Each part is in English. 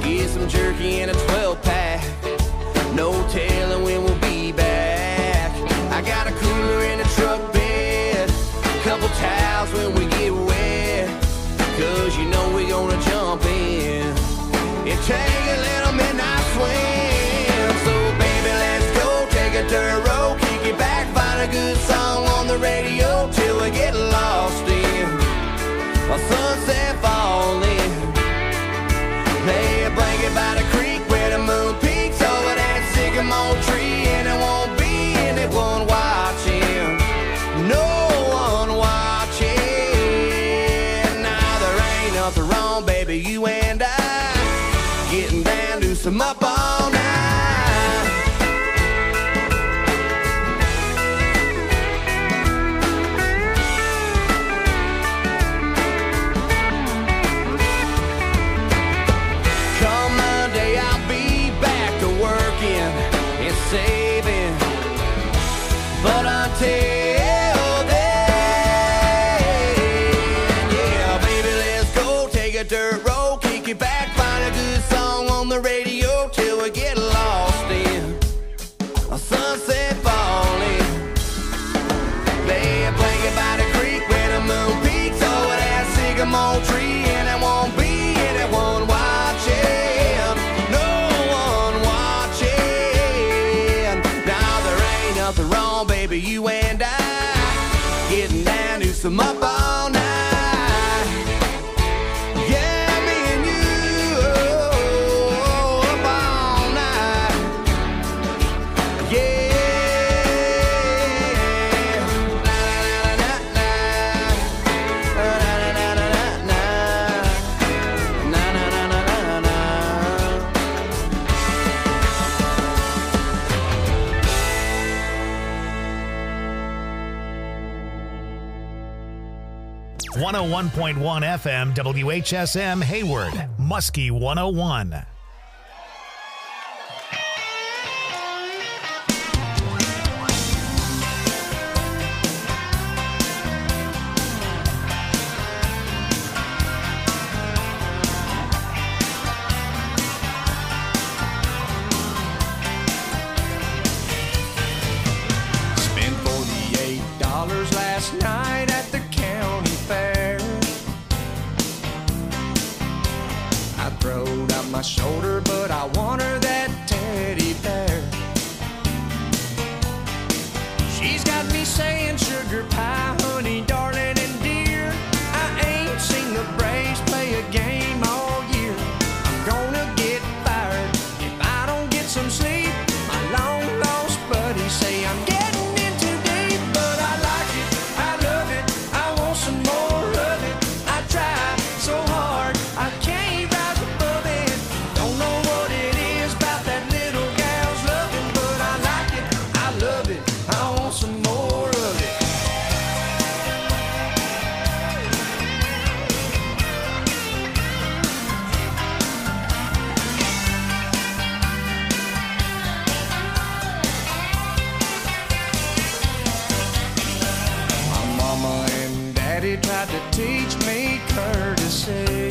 Get some jerky and a 12-pack. No telling when we'll be back. I got a cooler in the truck bed, couple towels when we get wet, 'cause you know we're gonna jump in and take a little midnight swim. So baby, let's go, take a dirt road, kick it back, find a good song on the radio till we get lost in a sunset falling. Lay a blanket by the creek where the moon peaks over that sycamore tree, and it won't be anyone watching, no one watching. Now there ain't nothing wrong, baby, you and I getting down to some up all night. Saving, but until then, yeah, baby, let's go, take a dirt road, kick it back, find a good song on the radio till we get lost in a sunset falling. Lay a blanket by the creek where the moon peaks over that sycamore tree, and it won't be anyone watching. Nothing wrong, baby, you and I getting down to some up all night. Yeah, me and you, up all night. Yeah. .1 101.1 FM WHSM Hayward, Muskie 101. Spent $48 last night at the county fair. I throwed out my shoulder, but I want her that teddy bear. She's got me saying sugar pie, honey, darling, and dear. I ain't seen the Braves play a game all year. I'm gonna get fired if I don't get some sleep. My long lost buddies say I'm getting in too deep, but I like it, I love it, I want some more of it. I try so hard, I can't rise above it. Don't know what it is about that little gal's loving, but I like it, I love it, I want some more of it. My mama and daddy tried to teach me courtesy,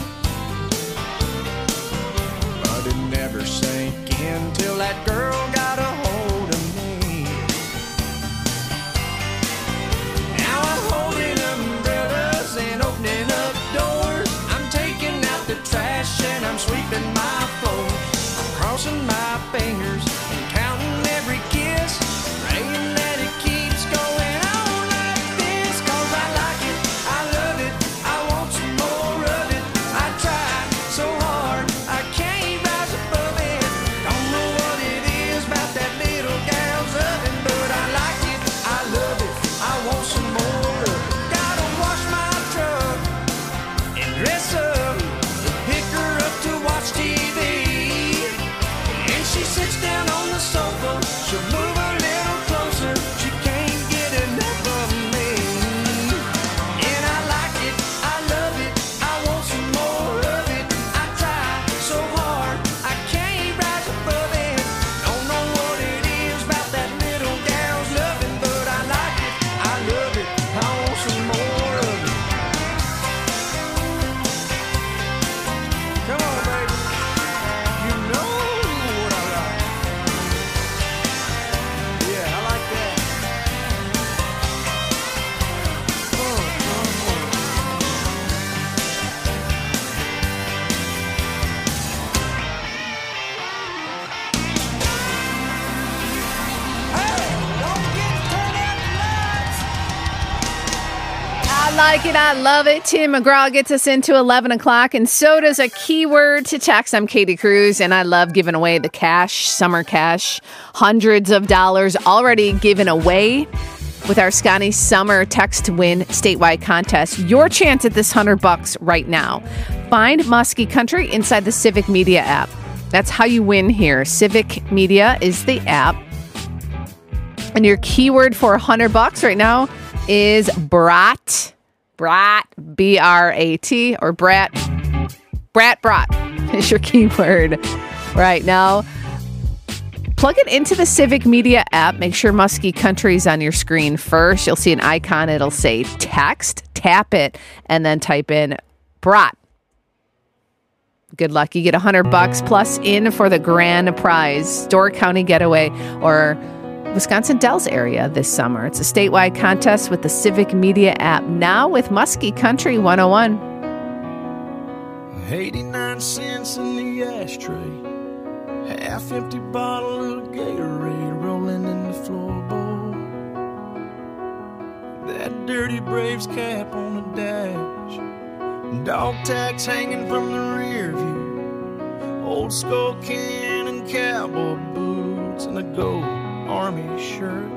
but it never sank in till that girl got a hold of me. Now I'm holding umbrellas and opening up doors. I'm taking out the trash and I'm sweeping my floor. I'm crossing my fingers and counting every kiss, praying that it keeps going on like this. 'Cause I like it, I love it, I want some more of it. I try so hard, I can't rise above it. Don't know what it is about that little gal's oven, but I like it, I love it, I want some more of it. Gotta wash my truck and dress up and pick her up to watch TV. like it. I love it. Tim McGraw gets us into 11 o'clock, and so does a keyword to text. I'm Katie Cruz, and I love giving away the cash, summer cash, hundreds of dollars already given away with our Scotty Summer Text to Win statewide contest. Your chance at this $100 right now. Find Muskie Country inside the Civic Media app. That's how you win here. Civic Media is the app. And your keyword for $100 right now is brat. Brat, B-R-A-T, or brat. Brat is your keyword right now. Plug it into the Civic Media app. Make sure Muskie Country's on your screen first. You'll see an icon. It'll say text. Tap it, and then type in brat. Good luck. You get $100 plus in for the grand prize. Door County Getaway or Wisconsin Dells area this summer. It's a statewide contest with the Civic Media app. Now with Muskie Country 101. 89 cents in the ashtray. Half empty bottle of Gatorade rolling in the floorboard. That dirty Braves cap on the dash. Dog tags hanging from the rear view. Old skull can and cowboy boots and a gold army shirt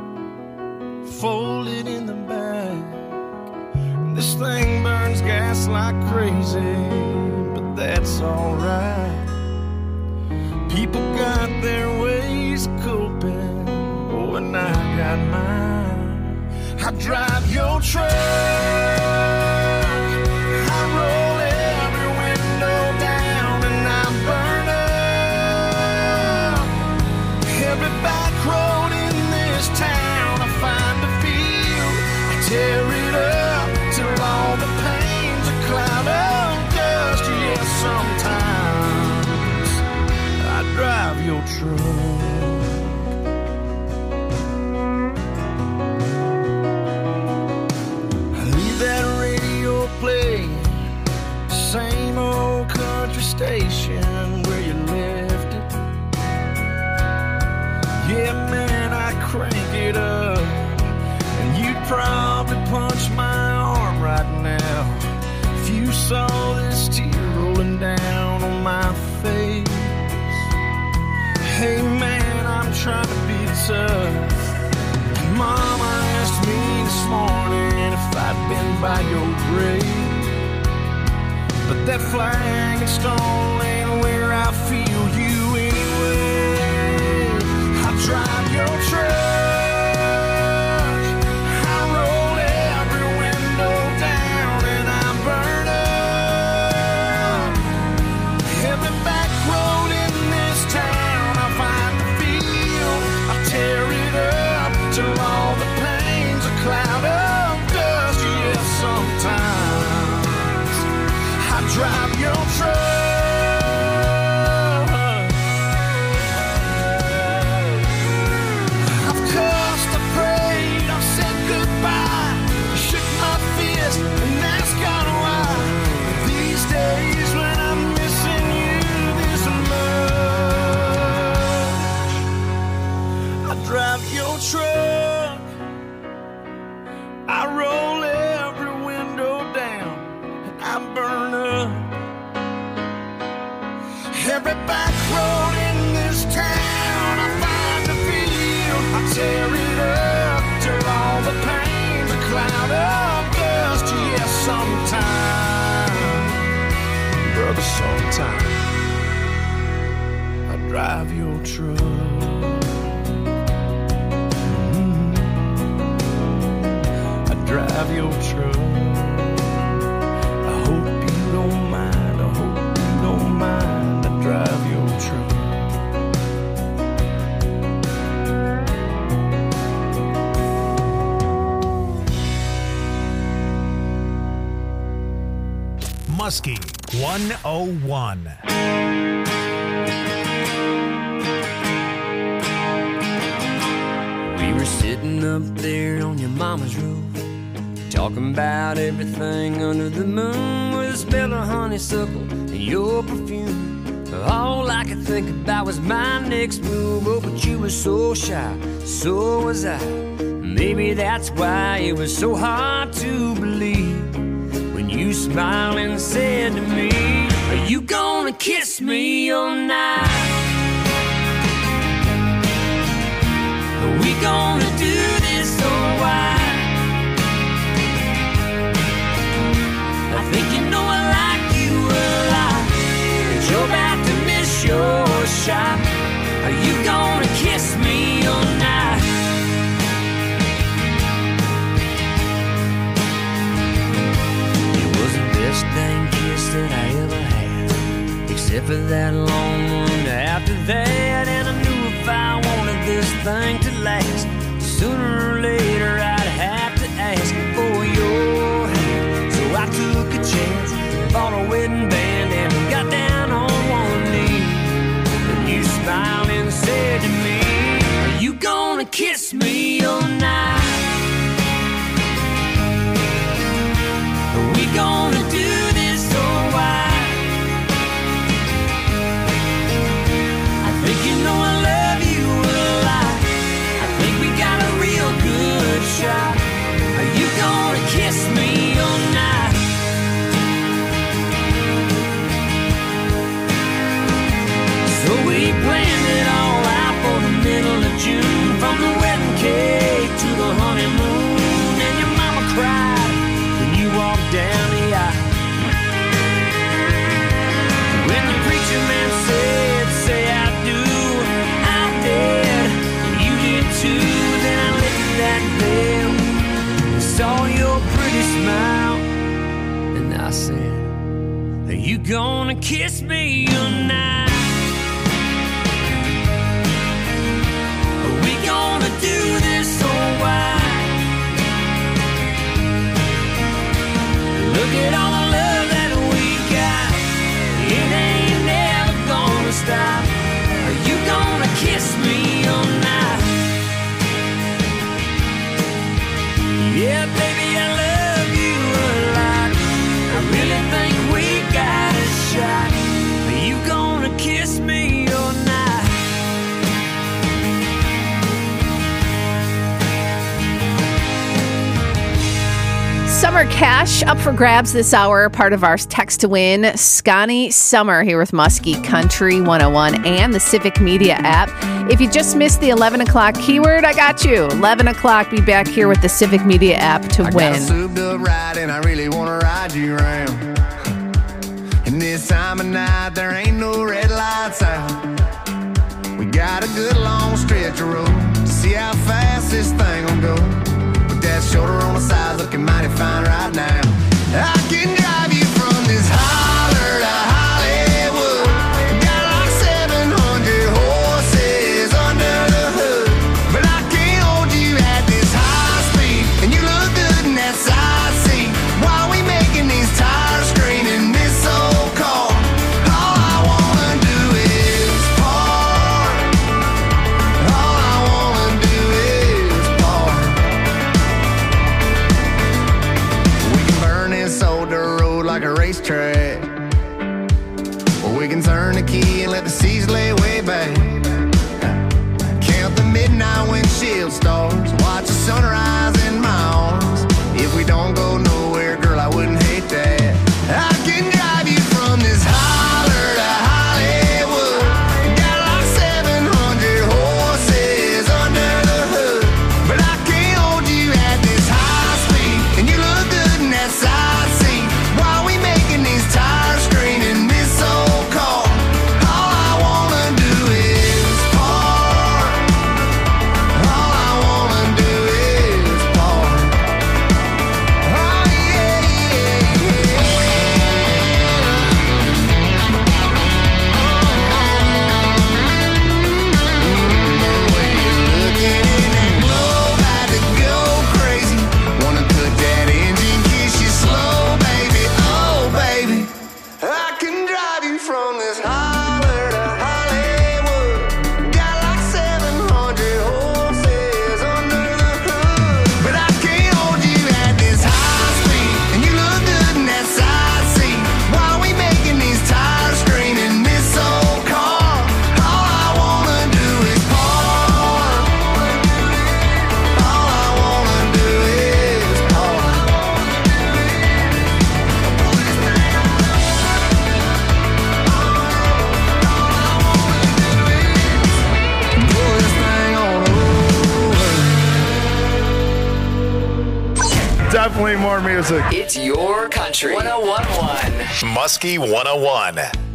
folded in the back. This thing burns gas like crazy, but that's alright. People got their ways of coping, oh, and I got mine. I drive your truck, I roll every window down, and I burn up every back road in this town. I find a field, I tear it up till all the pain's a cloud of dust. Yes, sometimes I drive your truck. I leave that radio playing, same old country station where you left it. Yeah, man, I crank it up, and you'd probably punch my arm right now if you saw this tear rolling down on my face. Hey, man, I'm trying to be tough. Mama asked me this morning if I'd been by your grave, but that flag and stone ain't where I feel you anyway. I drive your truck, I roll every window down, and I burn up every back road in this town. I find the field, I tear it up till all the pain's a cloud of dust. Yes, sometimes I drive your truck. I've cussed, I prayed, I've said goodbye, I shook my fist and asked God why. These days when I'm missing you this much, I drive your truck, I roll every window down, and I burn up every back road in this town. I find a field, I tear it up till all the pain's a cloud of dust. Yes, sometime, brother, sometime I drive your truck. Drive your truck. I hope you don't mind. I hope you don't mind. I drive your truck. Muskie 101. We were sitting up there on your mama's roof, talking about everything under the moon, with the smell of honeysuckle and your perfume. All I could think about was my next move. Oh, but you were so shy, so was I. Maybe that's why it was so hard to believe when you smiled and said to me, are you gonna kiss me all night? Are we gonna do this or why? I think you know I like you a lot, but you're about to miss your shot. Are you gonna kiss me all night? It was the best dang kiss that I ever had, except for that long one after that. And I knew if I wanted this thing to last, sooner or later I'd have to ask for your hand. So I took a chance, bought a wedding band, and got down on one knee. And you smiled and said to me, are you gonna kiss me all night? Are we gonna do this or why? I think you know I love you a lot. I think we got a real good shot. Are you gonna kiss me all night? So we planned it all out for the middle of June, from the wedding cake to the honeymoon. And your mama cried when you walked down the aisle. When the preacher man said, say I do, I did, you did too. Then I lifted that veil and saw your pretty smile, and I said, are you gonna kiss me tonight? Are we gonna do this or why? Look at all the love that we got, it ain't never gonna stop. Are you gonna kiss me all night? Yeah, baby, I love you a lot. I really think we got a shot. Are you gonna kiss me all night? Summer cash up for grabs this hour, part of our text to win. Scotty Summer here with Muskie Country 101 and the Civic Media app. If you just missed the 11 o'clock keyword, I got you. 11 o'clock, be back here with the Civic Media app to I win. got a souped up ride and I really want to ride you around. And this time of night there ain't no red lights out. We got a good long stretch of road to see how fast this thing will go. With that shoulder on the side looking mighty fine right now. I can drive you from this holler to Hollywood. Got like 700 horses under the hood. But I can't hold you at this high speed. And you look good in that side seat. While we making these tires screaming this old car. All I wanna do is park. All I wanna do is park. We can burn this old dirt road like a racetrack. Or we can turn the key and let the seas lay way back. Count the midnight windshield stars. Watch the sunrise in my arms. If we don't go nowhere, girl, I wouldn't hate that. I can drive you from this holler to Hollywood. Got like 700 horses under the hood. But I can't hold you at this high speed. And you look good in that side seat. While we making these tires screaming this old car. All I wanna do is park. All I wanna do is park. Oh yeah, yeah, yeah. The way you're looking in that glow, about to go crazy. Wanna put that engine, kiss you slow, baby. Oh, baby. I can drive you from this holler to Hollywood. Got like 700 horses under the hood. But I can't hold you at this high speed. And you look good in that side seat. While we making these tires screaming this old car. All I wanna do is park. All I definitely more music. It's your country. 101.1. Muskie 101.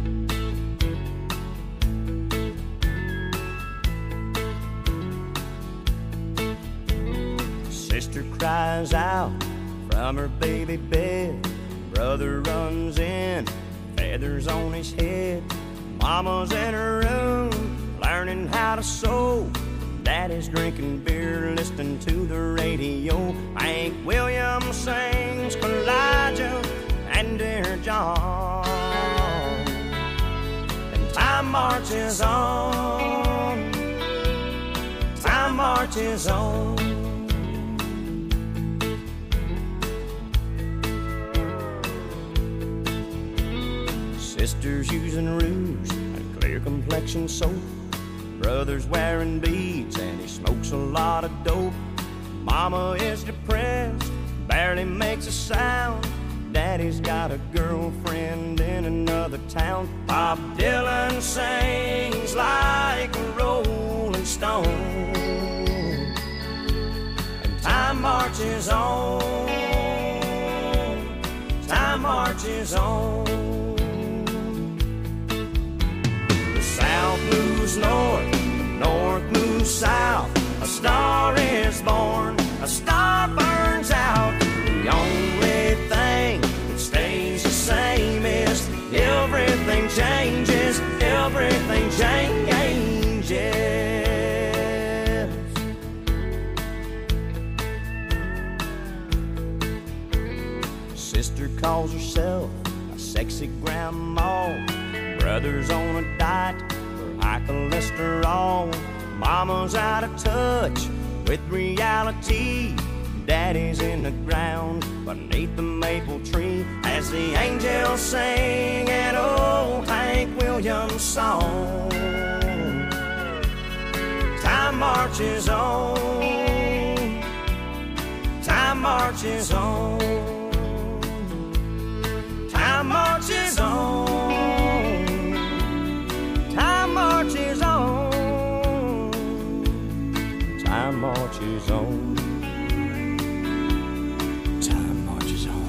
Sister cries out from her baby bed. Brother runs in, feathers on his head. Mama's in her room, learning how to sew. Daddy's drinking beer, listening to the radio. Hank Williams sings Elijah and Dear John. And time marches on. Time marches on. Sister's using rouge and clear complexion soap. Brother's wearing beads and he smokes a lot of dope. Mama is depressed, barely makes a sound. Daddy's got a girlfriend in another town. Bob Dylan sings like a rolling stone. And time marches on. Time marches on. South moves north, north moves south. A star is born, a star burns out. The only thing that stays the same is everything changes, everything changes. Sister calls herself a sexy grandma. Brother's on a diet for high cholesterol. Mama's out of touch with reality. Daddy's in the ground beneath the maple tree as the angels sing an old Hank Williams song. Time marches on. Time marches on. Time marches on. Time marches on. Time marches on. Time marches on.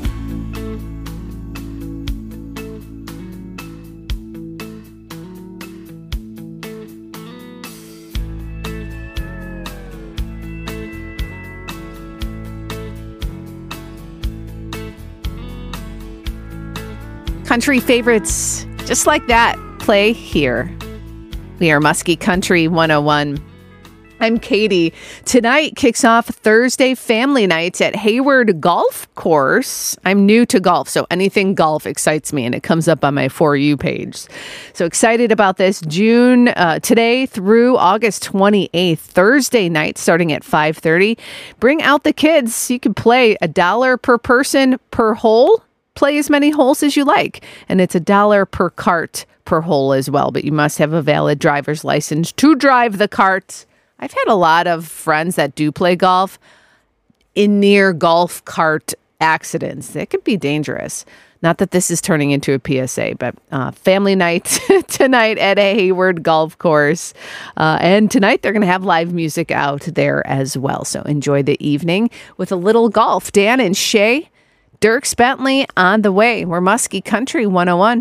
Country favorites just like that play here. We are Muskie Country 101. I'm Katie. Tonight kicks off Thursday family nights at Hayward Golf Course. I'm new to golf, so anything golf excites me, and it comes up on my For You page. So excited about this. June today through August 28th, Thursday night starting at 5:30. Bring out the kids. You can play $1 per person per hole. Play as many holes as you like, and it's $1 per cart per hole as well, but you must have a valid driver's license to drive the cart. I've had a lot of friends that do play golf in near golf cart accidents. It could be dangerous. Not that this is turning into a PSA, but family night tonight at a Hayward Golf Course. And tonight they're going to have live music out there as well. So enjoy the evening with a little golf. Dan and Shay, Dierks Bentley on the way. We're Muskie Country 101.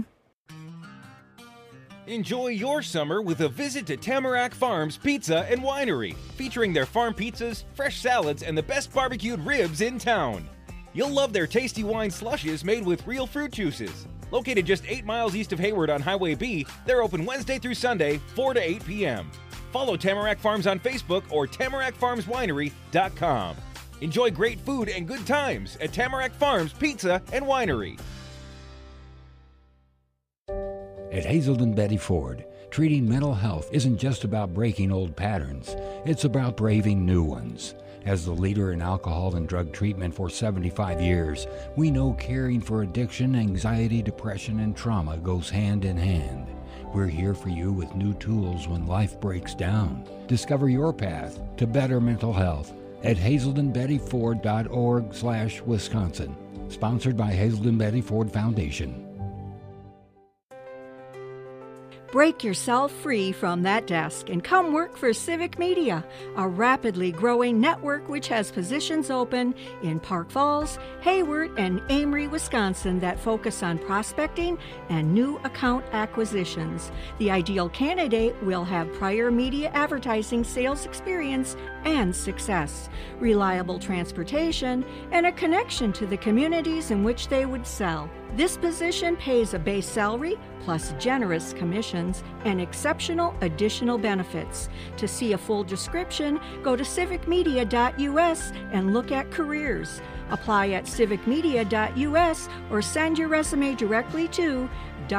Enjoy your summer with a visit to Tamarack Farms Pizza and Winery, featuring their farm pizzas, fresh salads, and the best barbecued ribs in town. You'll love their tasty wine slushes made with real fruit juices. Located just 8 miles east of Hayward on Highway B, they're open Wednesday through Sunday, 4 to 8 p.m. Follow Tamarack Farms on Facebook or TamarackFarmsWinery.com. Enjoy great food and good times at Tamarack Farms Pizza and Winery. At Hazelden Betty Ford, treating mental health isn't just about breaking old patterns. It's about braving new ones. As the leader in alcohol and drug treatment for 75 years, we know caring for addiction, anxiety, depression, and trauma goes hand in hand. We're here for you with new tools when life breaks down. Discover your path to better mental health at hazeldenbettyford.org/Wisconsin. Sponsored by Hazelden Betty Ford Foundation. Break yourself free from that desk and come work for Civic Media, a rapidly growing network which has positions open in Park Falls, Hayward, and Amory, Wisconsin that focus on prospecting and new account acquisitions. The ideal candidate will have prior media advertising sales experience and success, reliable transportation, and a connection to the communities in which they would sell. This position pays a base salary plus generous commissions and exceptional additional benefits. To see a full description, go to civicmedia.us and look at careers. Apply at civicmedia.us or send your resume directly to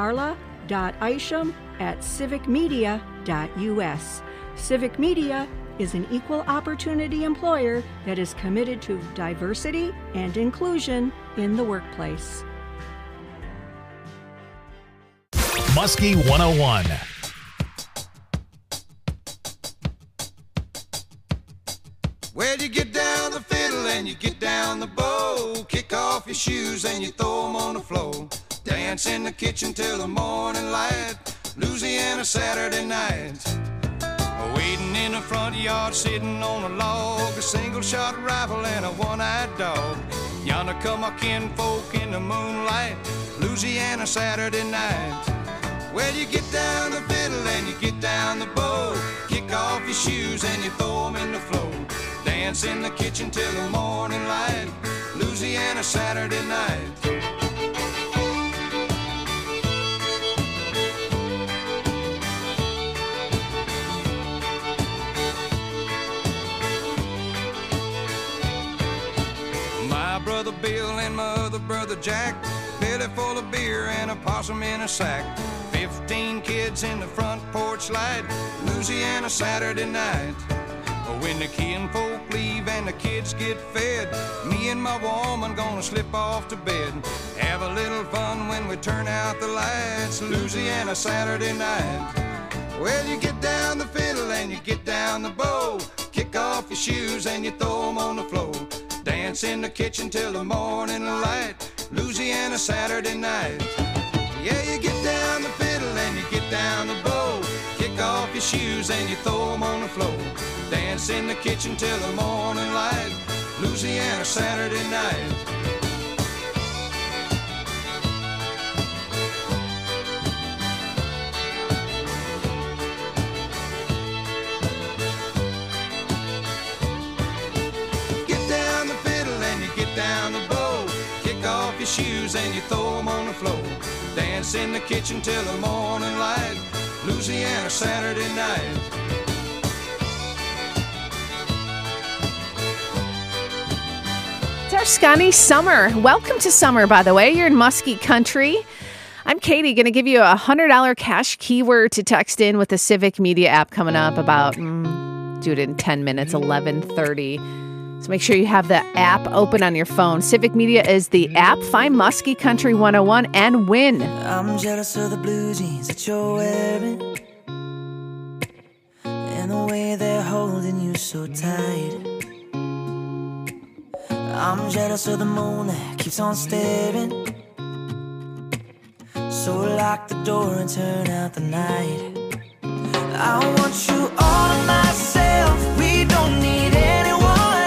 darla.isham@civicmedia.us. Civic Media is an equal opportunity employer that is committed to diversity and inclusion in the workplace. Muskie 101. Well, you get down the fiddle and you get down the bow. Kick off your shoes and you throw them on the floor. Dance in the kitchen till the morning light. Louisiana Saturday night. Waiting in the front yard, sitting on a log. A single-shot rifle and a one-eyed dog. Yonder come our kinfolk in the moonlight. Louisiana Saturday night. Well, you get down the fiddle and you get down the bow. Kick off your shoes and you throw them in the floor. Dance in the kitchen till the morning light. Louisiana Saturday night. My brother Bill and my other brother Jack, belly full of beer and a possum in a sack. 15 kids in the front porch light, Louisiana Saturday night. When the kinfolk leave and the kids get fed, me and my woman gonna slip off to bed. Have a little fun when we turn out the lights, Louisiana Saturday night. Well, you get down the fiddle and you get down the bow. Kick off your shoes and you throw them on the floor. Dance in the kitchen till the morning light, Louisiana Saturday night. Yeah, you get down the fiddle and you get down the bow. Kick off your shoes and you throw them on the floor. Dance in the kitchen till the morning light, Louisiana Saturday night. Get down the fiddle and you get down the bow. Kick off your shoes and you throw them on the floor. Dance in the kitchen till the morning light, Louisiana Saturday night. It's our Scotty Summer. Welcome to summer, by the way. You're in Muskie Country. I'm Katie, going to give you a $100 cash keyword to text in with the Civic Media app coming up about, do it in 10 minutes, 11:30. So make sure you have the app open on your phone. Civic Media is the app. Find Muskie Country 101 and win. I'm jealous of the blue jeans that you're wearing and the way they're holding you so tight. I'm jealous of the moon that keeps on staring. So lock the door and turn out the night. I want you all to myself. We don't need anyone.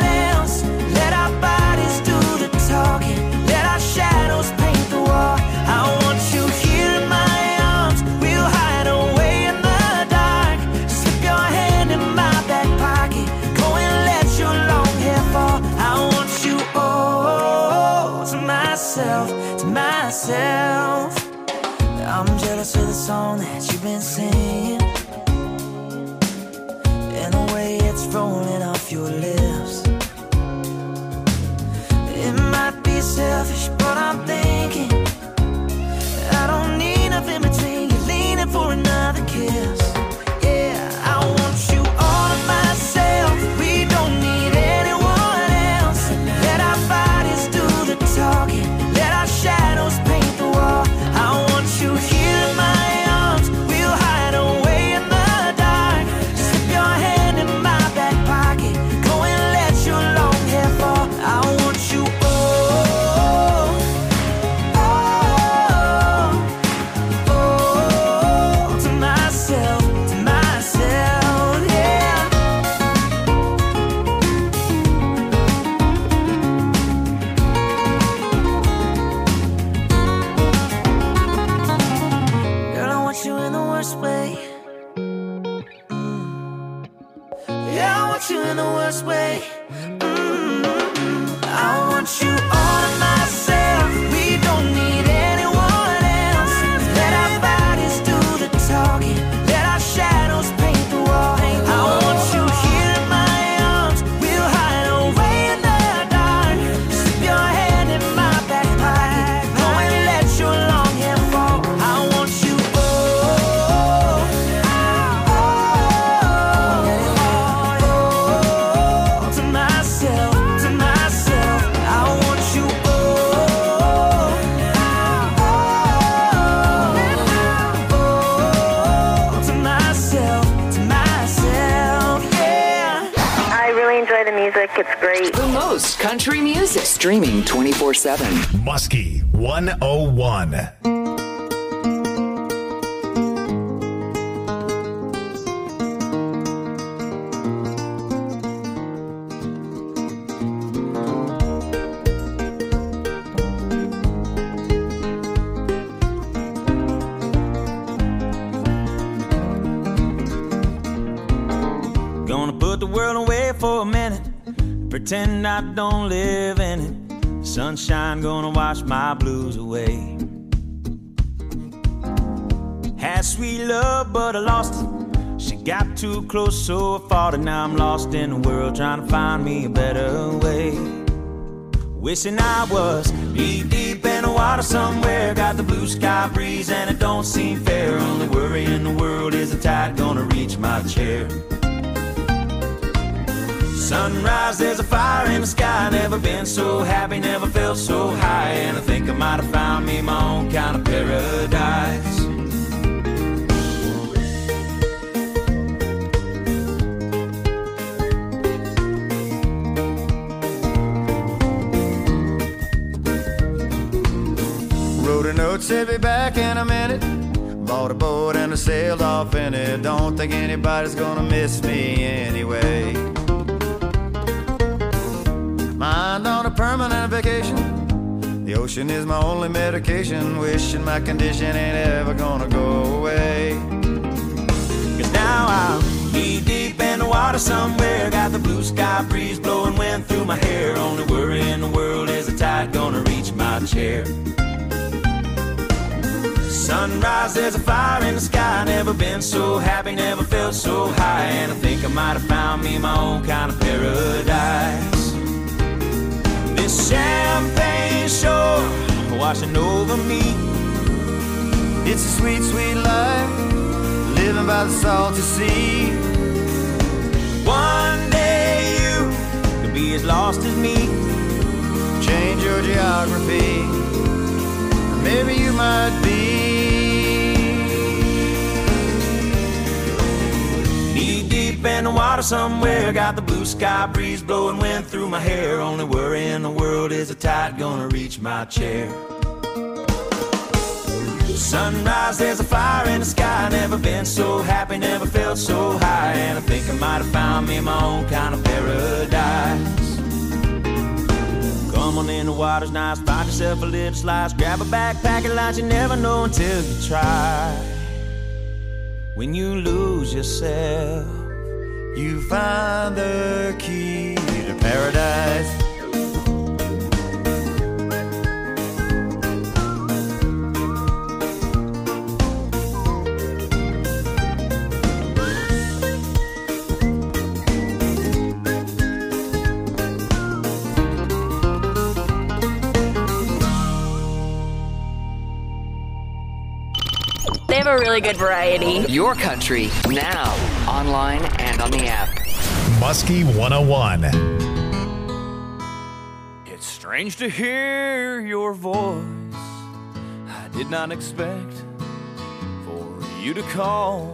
Talking, let our shadows paint the wall. I want you here in my arms. We'll hide away in the dark. Slip your hand in my back pocket. Go and let your long hair fall. I want you all to myself, to myself. I'm jealous of the song that you've been singing and the way it's rolling off your lips. It might be selfish, but I'm thinking I don't need nothing between you, leaning for another kiss. Yeah, I want you all to myself. We don't need anyone else. Let our bodies do the talking. Let our shadows paint the wall. I want you here in my arms. We'll hide away in the dark. Slip your hand in my back pocket. Go and let your long hair fall. I want you all. Oh, oh, oh. way. Yeah, I want you in the worst way. I want you all to myself. We don't need anyone else. Let our bodies do the talking. Let our shadows paint the wall. I want you here in my arms. We'll hide away in the dark. Slip your hand in my back pocket. Go and let your long hair fall. I want you to myself, to myself. I want you to myself, yeah. I really enjoy the music. It's great. The most country music. Streaming 24/7. Muskie 101. Gonna put the world away for a minute, pretend I don't live in it. Sunshine gonna wash my blues away. Had sweet love, but I lost it. She got too close, so I fought it. Now I'm lost in the world, trying to find me a better way. Wishing I was deep in the water somewhere. Got the blue sky breeze and it don't seem fair. Only worry in the world is the tide gonna reach my chair. Sunrise, there's a fire in the sky. Never been so happy, never felt so high. And I think I might have found me my own kind of paradise. Wrote a note, said be back in a minute. Bought a boat and I sailed off in it. Don't think anybody's gonna miss me anyway. Mind on a permanent vacation. The ocean is my only medication. Wishing my condition ain't ever gonna go away. Cause now I'm knee deep in the water somewhere. Got the blue sky breeze blowing wind through my hair. Only worry in the world is the tide gonna reach my chair. Sunrise, there's a fire in the sky. Never been so happy, never felt so high. And I think I might have found me my own kind of paradise. This champagne shore washing over me. It's a sweet, sweet life, living by the salty sea. One day you could be as lost as me. Change your geography, maybe you might be. Knee deep in the water somewhere. Got the blue sky breeze blowing wind through my hair. Only worry in the world is the tide gonna reach my chair. Sunrise, there's a fire in the sky. Never been so happy, never felt so high. And I think I might have found me my own kind of paradise. Come on in, the water's nice. Find yourself a little slice. Grab a backpack and lunch. You never know until you try. When you lose yourself, you find the key to paradise. They have a really good variety. Your country, now, online and on the app. Muskie 101. it's strange to hear your voice. I did not expect for you to call.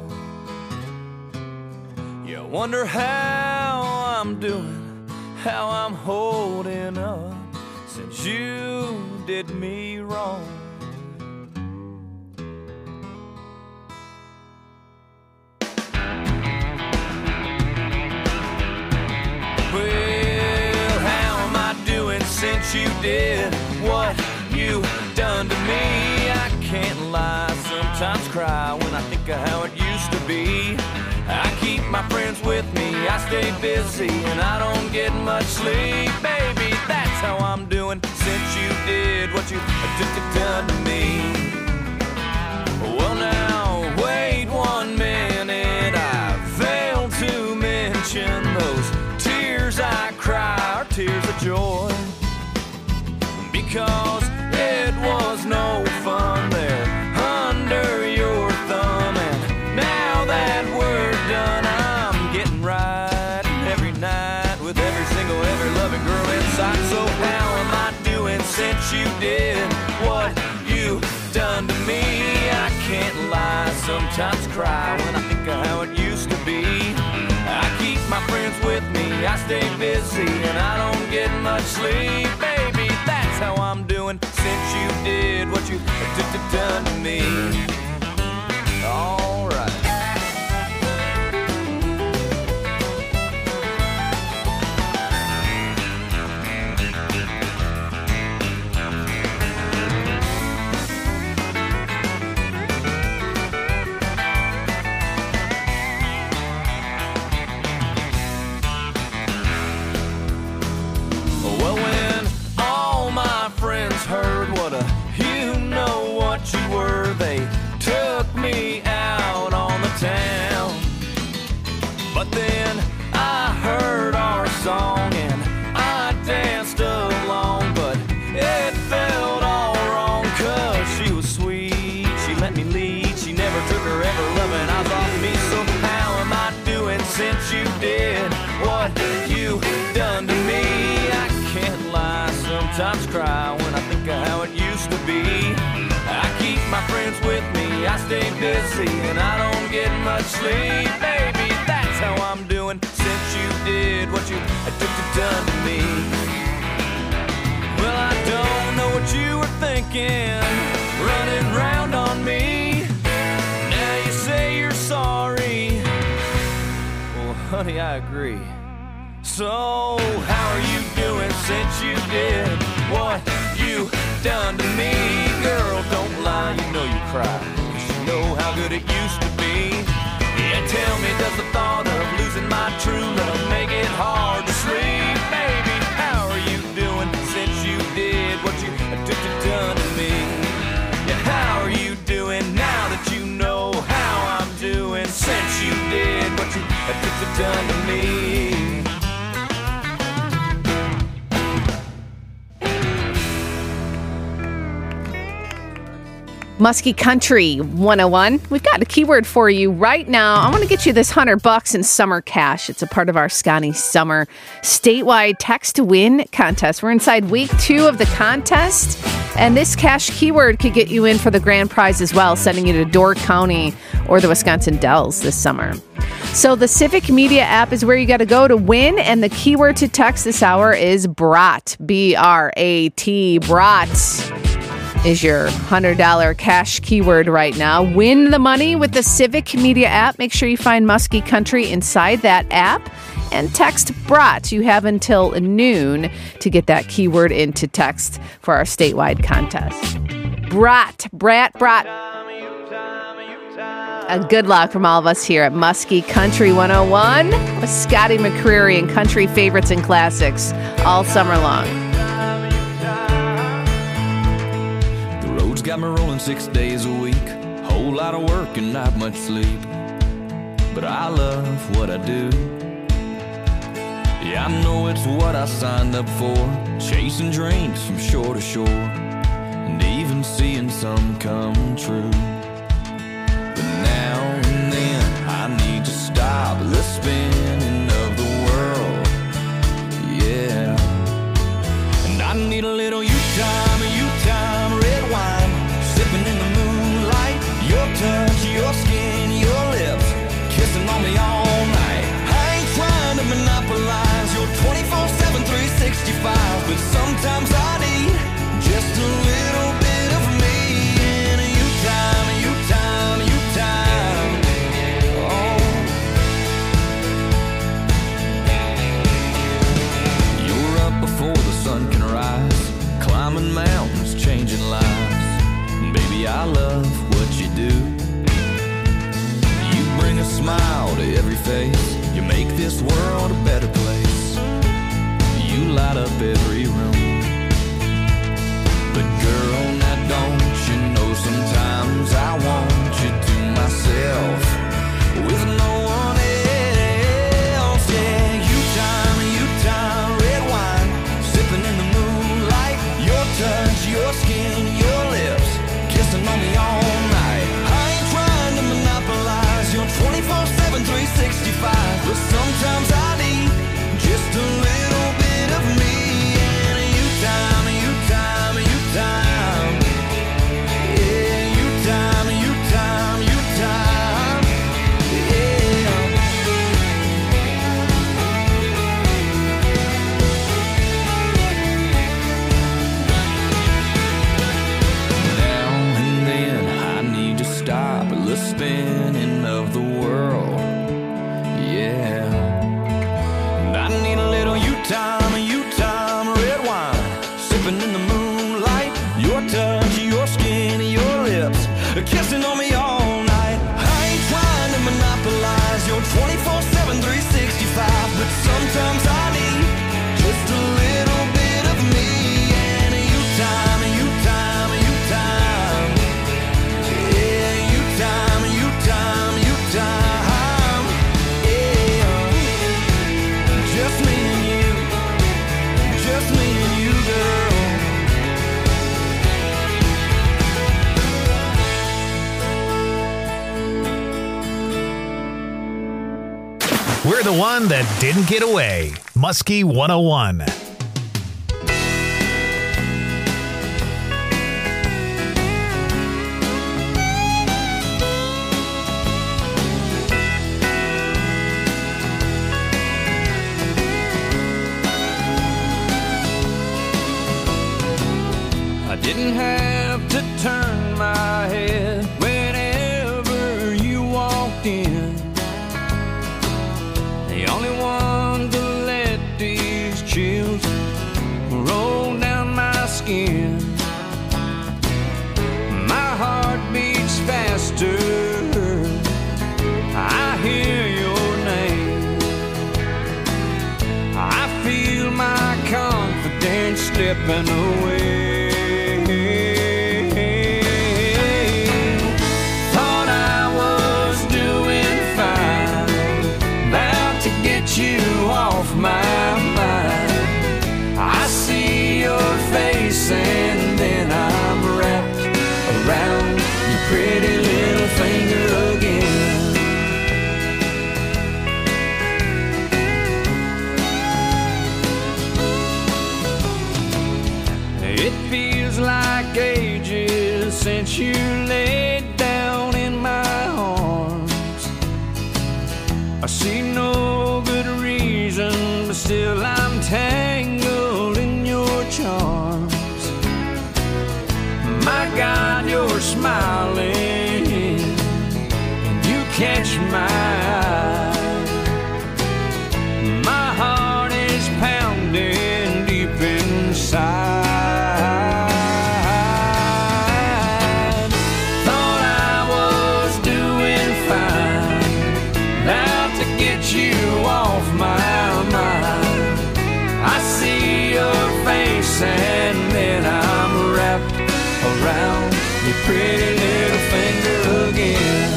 You wonder how I'm doing, how I'm holding up since you did me wrong. Well, how am I doing since you did what you done to me? I can't lie, sometimes sometimes cry when I think of how it used to be. I keep my friends with me, I stay busy, and I don't get much sleep. Baby, that's how I'm doing since you did what you done to me. Well now, wait 1 minute, I failed to mention those tears I cry are tears of joy. Because it was no fun there under your thumb, and now that we're done, I'm getting right every night with every loving girl inside. So how am I doing since you did what you done to me? I can't lie, sometimes cry when I think of how it used to be. I keep my friends with me, I stay busy, and I don't get much sleep. Baby, that's how I'm doing since you did what you done to me. All right. Heard what you know what you were, they took me out on the town. But then I heard our song and I danced along, but it felt all wrong, 'cause she was sweet, she let me lead, she never took her ever loving eyes off me. So how am I doing since you did what you done to me? I can't lie, sometimes cry when I think of how it used to be. I keep my friends with me, I stay busy, and I don't get much sleep. Baby, that's how I'm doing since you did what you done to me. Well, I don't know what you were thinking, running round on me. Now you say you're sorry. Well, honey, I agree. So how are you doing since you did what you done to me? Girl, don't lie, you know you cry, 'cause you know how good it used to be. Yeah, tell me, does the thought of losing my true love make it hard to sleep? Baby, how are you doing since you did what you done to me? Yeah, how are you doing now that you know how I'm doing since you did what you done to me? Muskie Country 101. We've got a keyword for you right now. I want to get you this $100 in summer cash. It's a part of our Scotty Summer statewide text to win contest. We're inside week 2 of the contest, and this cash keyword could get you in for the grand prize as well, sending you to Door County or the Wisconsin Dells this summer. So the Civic Media app is where you got to go to win, and the keyword to text this hour is BRAT. B-R-A-T, BRAT is your $100 cash keyword right now. Win the money with the Civic Media app. Make sure you find Muskie Country inside that app and text BRAT. You have until noon to get that keyword into text for our statewide contest. BRAT. Good luck from all of us here at Muskie Country 101 with Scotty McCreery and country favorites and classics all summer long. Got me rolling 6 days a week, whole lot of work and not much sleep, but I love what I do. Yeah, I know it's what I signed up for, chasing dreams from shore to shore, and even seeing some come true. But now and then I need to stop the spinning of the world, yeah. And I need a little you time, red wine, sipping in the moonlight, your touch, your skin, your lips, kissing on me all night. I ain't trying to monopolize your 24/7, 365, but sometimes I need just a little bit of me and you time. smile to every face. You make this world a better place. You light up every room. But girl, now don't you know sometimes I want you to myself with no one else. Yeah, you time, red wine, sipping in the moonlight. Your touch, your skin, your lips, kissing on me all night. I ain't trying to monopolize your 24/7, 365, but sometimes I need just a little bit of me. And you time. Spinning of the world, yeah. And I need a little you time, red wine, sipping in the moonlight. Your touch, your skin, your lips, kissing on me all night. I ain't trying to monopolize your 24/7, 365, but sometimes I need just a little bit of me. And you time. We're the one that didn't get away. Muskie 101. I didn't have to turn my head whenever you walked in. The only one to let these chills roll down my skin. My heart beats faster. I hear your name. I feel my confidence slipping away. You off my mind. I see your face and then I'm wrapped around your pretty little finger again. It feels like ages since you laid down in my arms. I see no good reason, but still I'm tangled in your charms. My God, you're smiling, and you catch my eye. My heart is pounding deep inside. Thought I was doing fine, about to get you off my mind. I see your face and then I'm wrapped around your pretty little finger again.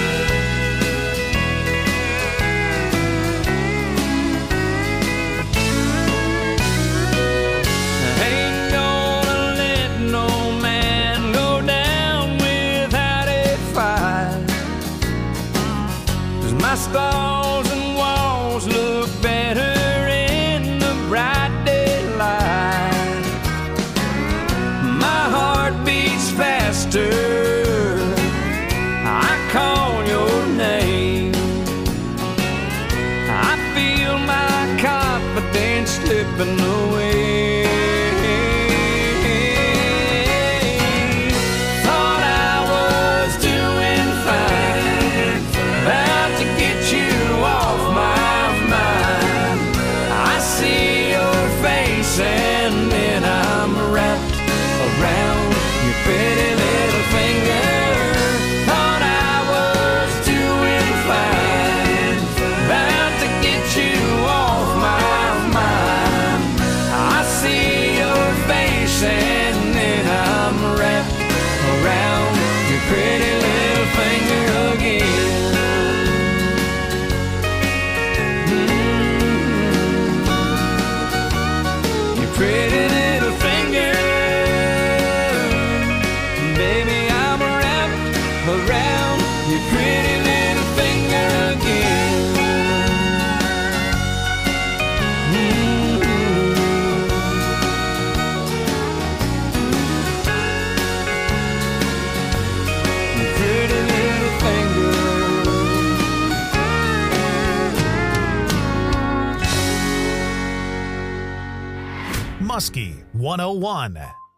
I ain't gonna let no man go down without a fight. 'Cause my stars and walls look better in the bright daylight. My heart beats faster. I call your name. I feel my confidence slipping away. Thought I was doing fine, about to get you off my mind. I see your face and then I'm wrapped around your pretty little finger. Thought I was doing fine. Muskie 101.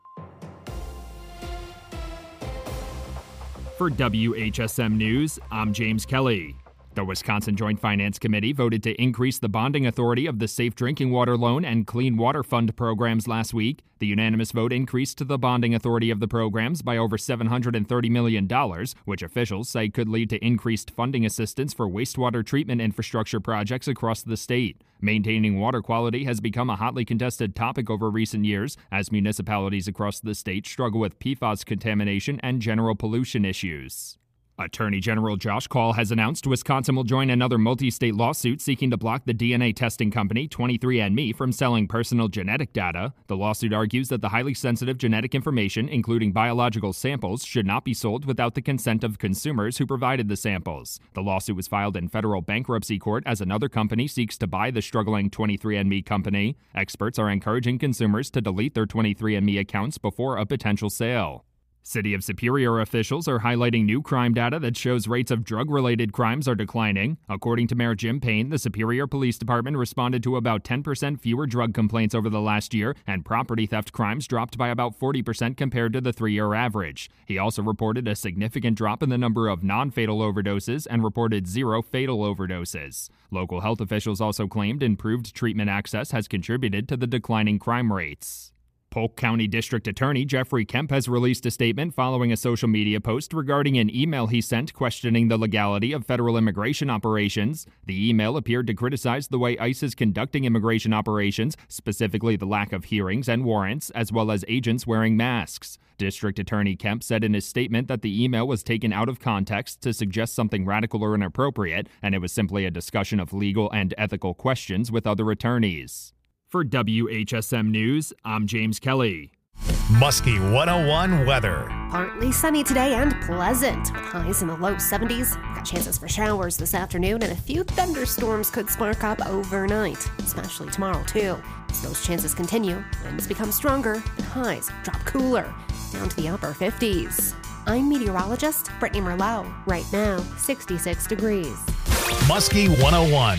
For WHSM News, I'm James Kelly. The Wisconsin Joint Finance Committee voted to increase the bonding authority of the Safe Drinking Water Loan and Clean Water Fund programs last week. The unanimous vote increased the bonding authority of the programs by over $730 million, which officials say could lead to increased funding assistance for wastewater treatment infrastructure projects across the state. Maintaining water quality has become a hotly contested topic over recent years as municipalities across the state struggle with PFAS contamination and general pollution issues. Attorney General Josh Kaul has announced Wisconsin will join another multi-state lawsuit seeking to block the DNA testing company 23andMe from selling personal genetic data. The lawsuit argues that the highly sensitive genetic information, including biological samples, should not be sold without the consent of consumers who provided the samples. The lawsuit was filed in federal bankruptcy court as another company seeks to buy the struggling 23andMe company. Experts are encouraging consumers to delete their 23andMe accounts before a potential sale. City of Superior officials are highlighting new crime data that shows rates of drug-related crimes are declining. According to Mayor Jim Payne, the Superior Police Department responded to about 10% fewer drug complaints over the last year, and property theft crimes dropped by about 40% compared to the 3-year average. He also reported a significant drop in the number of non-fatal overdoses and reported 0 fatal overdoses. Local health officials also claimed improved treatment access has contributed to the declining crime rates. Polk County District Attorney Jeffrey Kemp has released a statement following a social media post regarding an email he sent questioning the legality of federal immigration operations. The email appeared to criticize the way ICE is conducting immigration operations, specifically the lack of hearings and warrants, as well as agents wearing masks. District Attorney Kemp said in his statement that the email was taken out of context to suggest something radical or inappropriate, and it was simply a discussion of legal and ethical questions with other attorneys. For WHSM News, I'm James Kelly. Muskie 101 weather. Partly sunny today and pleasant, with highs in the low 70s. Got chances for showers this afternoon, and a few thunderstorms could spark up overnight, especially tomorrow too. As those chances continue, winds become stronger and highs drop cooler, down to the upper 50s. I'm meteorologist Brittany Merlot. Right now, 66 degrees. Muskie 101.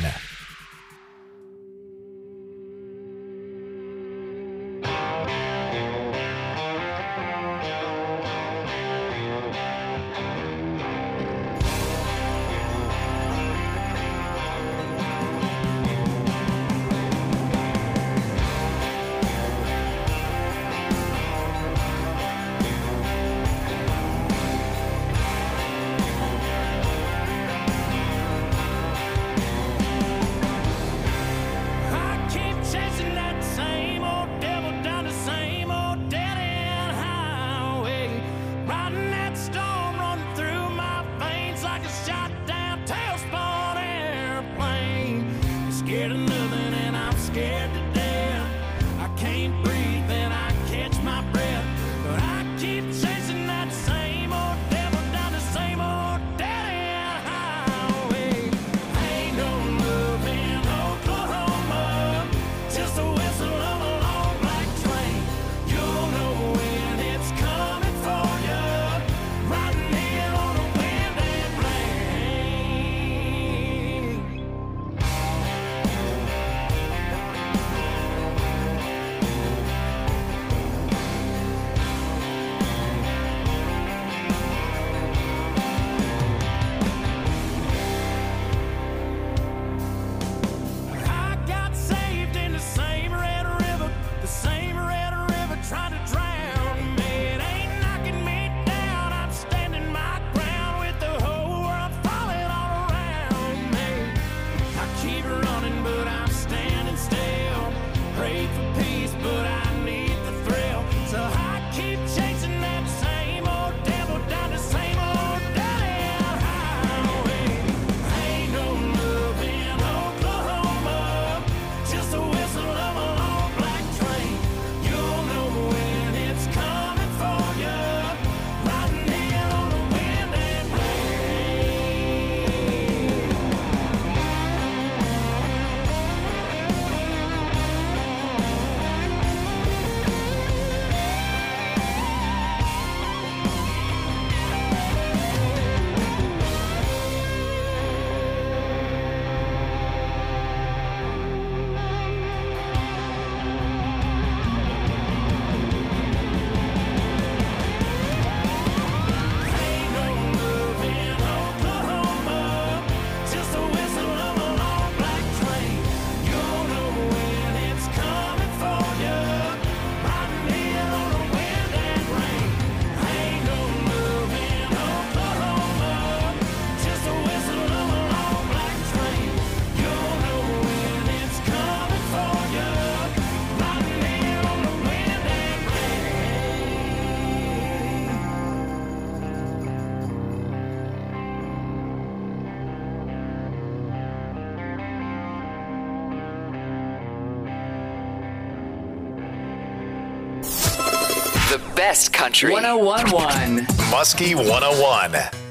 best country. 101.1. Muskie 101.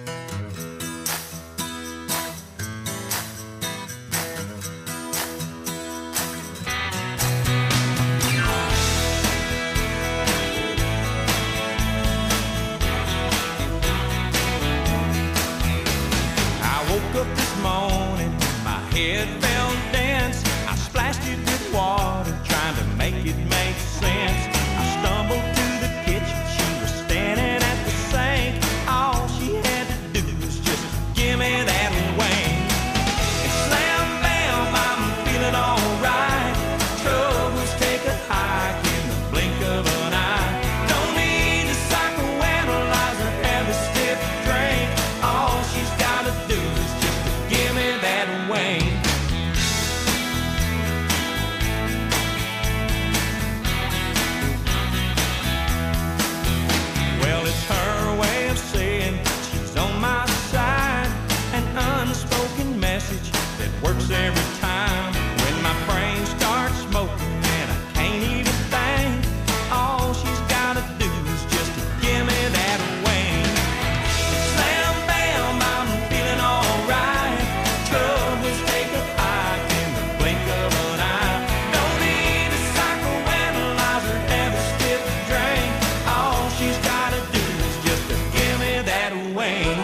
I woke up this morning, my head felt dense. I splashed it with water, trying to make it make sense. I stumbled to the kitchen, she was standing at the sink. All she had to do was just give me that wing. And slam bam, I'm feeling alright. Troubles take a hike in the blink of an eye. Don't need to psychoanalyze or have a stiff drink. All she's gotta do is just give me that wing. Well, it's her way of saying she's on my side. An unspoken message that works every time. When my brain starts smoking and I can't even think, all she's gotta do is just give me that wing. Slam bam, I'm feeling alright. Troubles take a hike in the blink of an eye. Don't need a psychoanalyze or have a stiff drink. All she's gotta do is just give me that wing.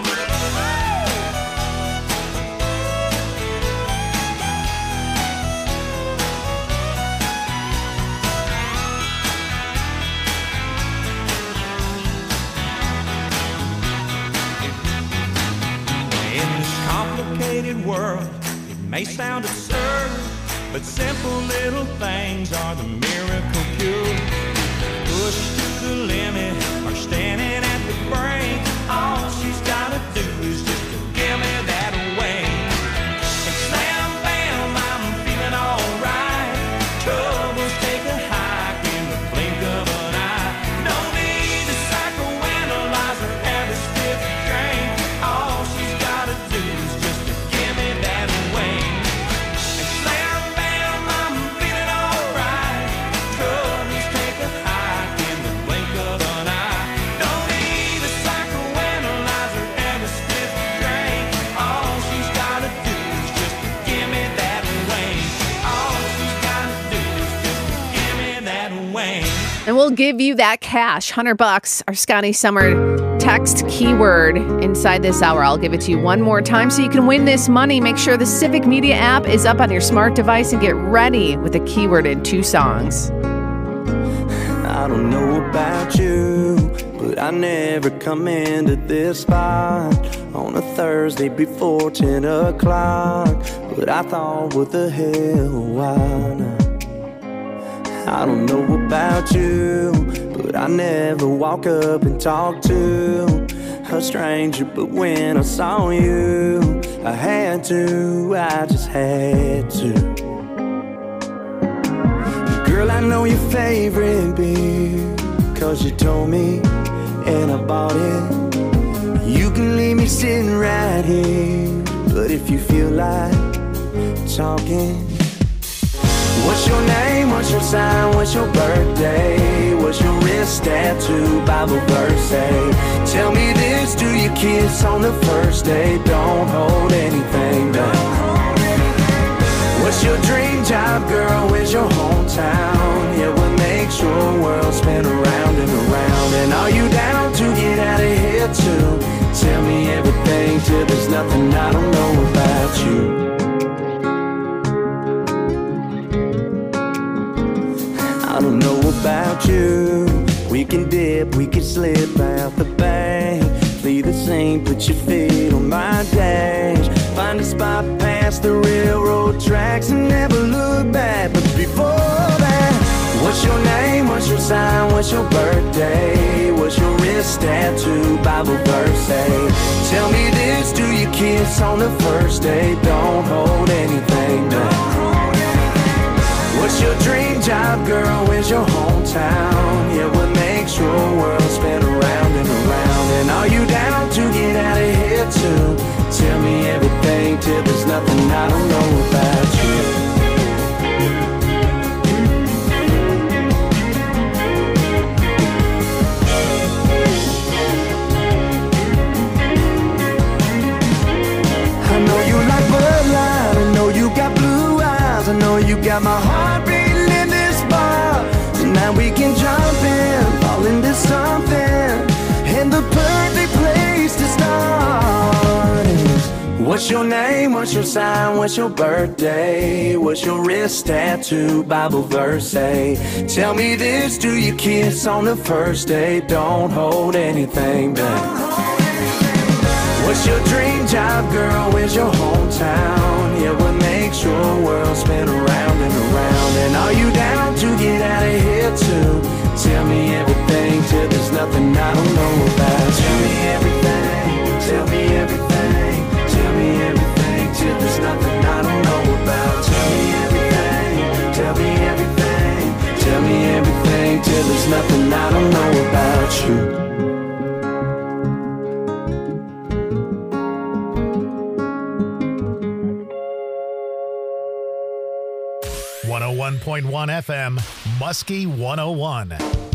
In this complicated world, it may sound absurd, but simple little things are the miracle cure. Pushed to the limit or standing at the brink, all she's gotta do is just give me that wing. And slam bam, I'm feeling alright. Troubles take a hike in the blink of an eye. No need to psychoanalyze or have a stiff drink. All she's gotta do is just give me that wing. And slam bam, I'm feeling alright. Troubles take a hike in the blink of an eye. Don't need a psychoanalyze or have a stiff drink. All she's gotta do is just give me that wing. All she's gotta do is just give me that wing. And we'll give you that cash, $100, our Scotty Summer text keyword inside this hour. I'll give it to you one more time so you can win this money. Make sure the Civic Media app is up on your smart device and get ready with a keyword in 2 songs. I don't know about you, but I never come into this spot on a Thursday before 10 o'clock. But I thought, what the hell, why not? I don't know about you, but I never walk up and talk to a stranger. But when I saw you, I had to, I just had to. Girl, I know your favorite beer, 'cause you told me and I bought it. You can leave me sitting right here, but if you feel like talking, what's your name, what's your sign, what's your birthday, what's your wrist tattoo, Bible verse say? Tell me this, do you kiss on the first date? Don't hold anything back. What's your dream job, girl, where's your hometown? Yeah, what makes your world spin around and around? And are you down to get out of here too? Tell me everything till there's nothing I don't know about you. I don't know about you. We can dip, we can slip out the bank, flee the scene, put your feet on my dash, find a spot past the railroad tracks and never look back. But before that, what's your name, what's your sign, what's your birthday, what's your wrist tattoo, Bible verse say? Tell me this, do you kiss on the first date? Don't hold anything back. What's your dream job, girl, where's your hometown? Yeah, what makes your world spin around and around? And are you down to get out of here too? Tell me everything till there's nothing I don't know about you. got my heart beating in this bar. Tonight we can jump in, fall into something, and the perfect place to start is, what's your name, what's your sign, what's your birthday, what's your wrist tattoo, Bible verse say? Tell me this, do you kiss on the first date? Don't hold anything back. What's your dream job, girl, where's your hometown? Yeah, what makes your world spin around and around? And are you down to get out of here too? Tell me everything till there's nothing I don't know about. Tell me everything, tell me everything, tell me everything till there's nothing I don't know about. Tell me everything, tell me everything, tell me everything till there's nothing I don't know about you. 101.1 FM, Muskie 101.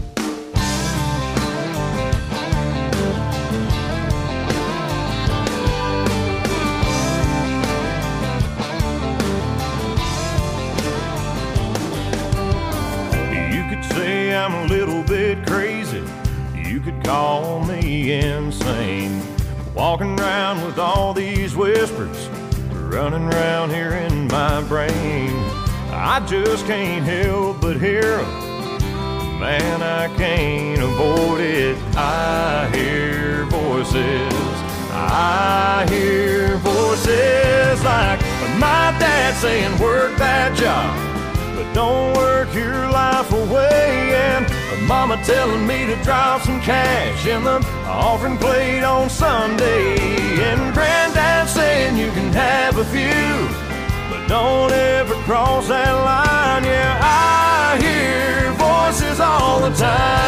You could say I'm a little bit crazy. You could call me insane. Walking around with all these whispers running around here in my brain. I just can't help but hear 'em. Man, I can't avoid it. I hear voices. I hear voices like my dad saying, work that job, but don't work your life away. And mama telling me to drop some cash in the offering plate on Sunday. And granddad saying you can have a few, but don't ever cross that line. Yeah, I hear voices all the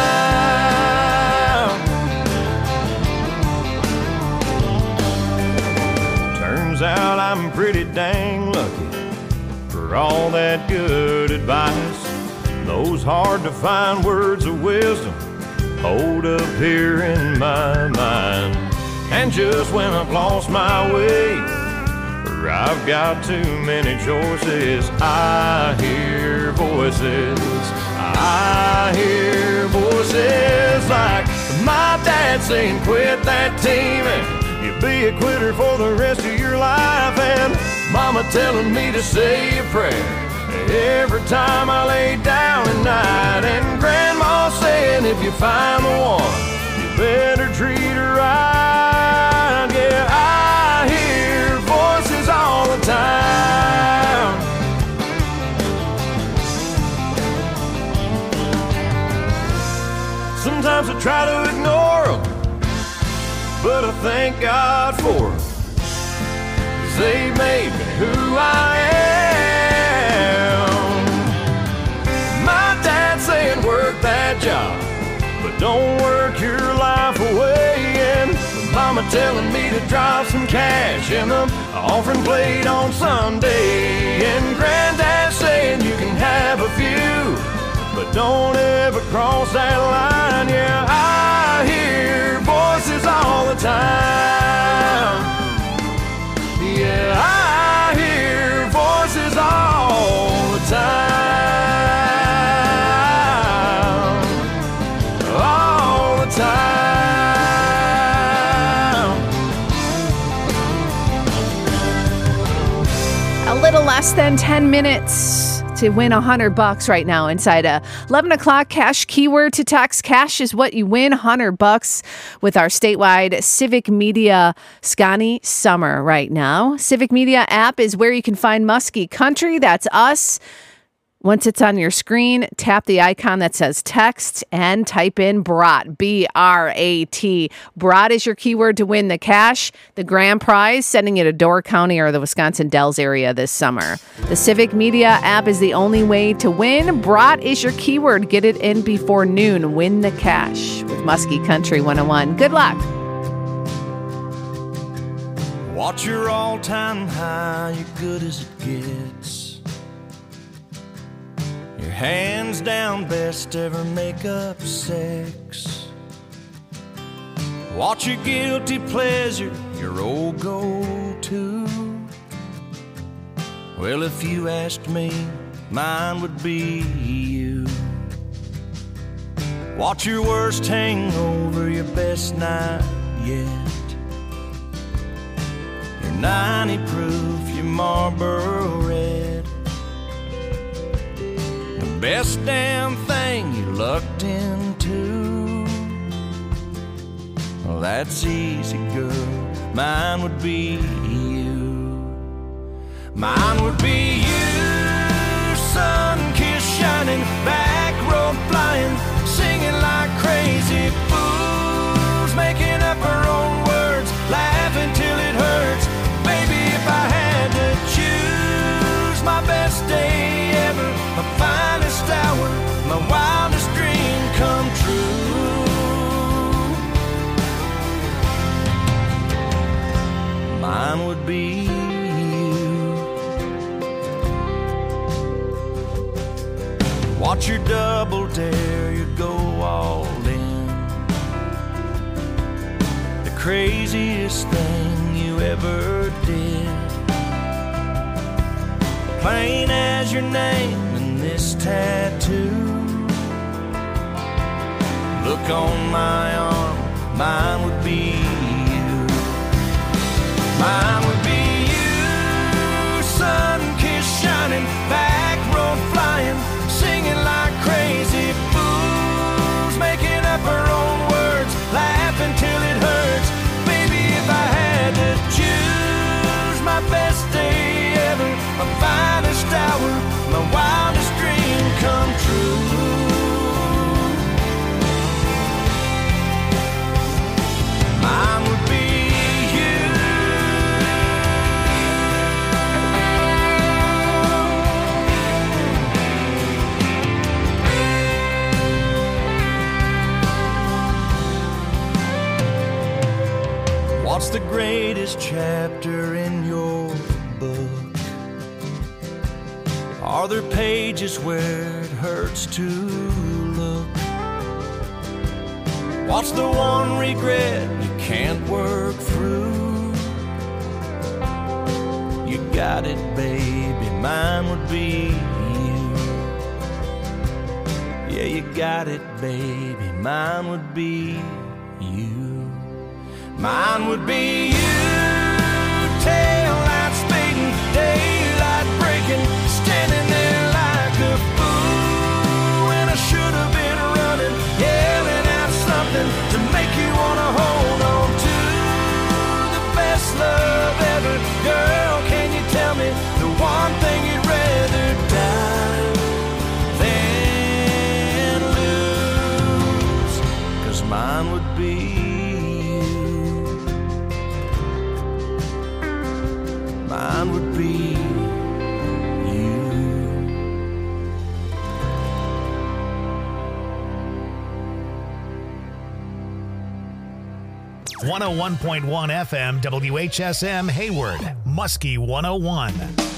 time. Turns out I'm pretty dang lucky for all that good advice. Those hard to find words of wisdom hold up here in my mind. And just when I've lost my way, or I've got too many choices, I hear voices. I hear voices like my dad saying, quit that teaming, you'll be a quitter for the rest of your life. And mama telling me to say a prayer every time I lay down at night. And grandma saying, if you find the one, you better treat her right. Yeah, I hear voices all the time. Sometimes I try to ignore them, but I thank God for them, 'cause they made me who I am. My dad saying work that job, but don't work your life away. And mama telling me to drop some cash in the offering plate on Sunday. And granddad saying you can have a few, but don't ever cross that line. Yeah, I hear voices all the time. Yeah, I hear voices all the time. All the time. A little less than 10 minutes to win $100 right now inside a 11 o'clock cash keyword to text. Cash is what you win, $100 with our statewide Civic Media Scotty Summer right now. Civic Media app is where you can find Muskie Country. That's us. Once it's on your screen, tap the icon that says text and type in BRAT, B-R-A-T. BRAT is your keyword to win the cash, the grand prize, sending it to Door County or the Wisconsin Dells area this summer. The Civic Media app is the only way to win. BRAT is your keyword. Get it in before noon. Win the cash with Muskie Country 101. Good luck. Watch your all-time high, you're good as it gets. Your hands down best ever make-up sex. Watch your guilty pleasure, your old go-to. Well, if you asked me, mine would be you. Watch your worst hang over your best night yet. Your 90 proof, your Marlboro Red. The best damn thing you lucked into. Well, that's easy, girl. Mine would be you. Mine would be you. Sun-kissed, shining, back road flying, singing like crazy fools, making up our own words, laughing till it hurts. Baby, if I had to choose, my best day ever, my finest hour, my wildest dream come true. Mine would be you. Watch your double dare, you go all in. The craziest thing you ever did. Plain as your name in this tattoo. Look on my arm, mine would be you. Mine would be you. Sun-kissed, shining, back road flying, singing like crazy fools, making up our own words, laughing till it hurts. Baby, if I had to choose, my best day ever, my finest hour, my wildest dream come true. Mine would be what's the greatest chapter in your book? Are there pages where it hurts to look? What's the one regret you can't work through? You got it, baby, mine would be you. Yeah, you got it, baby, mine would be you. Mine would be you. Tail lights fading, daylight breaking, standing there like a fool when I should have been running, yelling out something to make you wanna hold on to the best love ever. Girl, can you tell me the one thing you'd rather die than lose? 'Cause mine would be mine would be you. 101.1 FM WHSM Hayward, Muskie 101.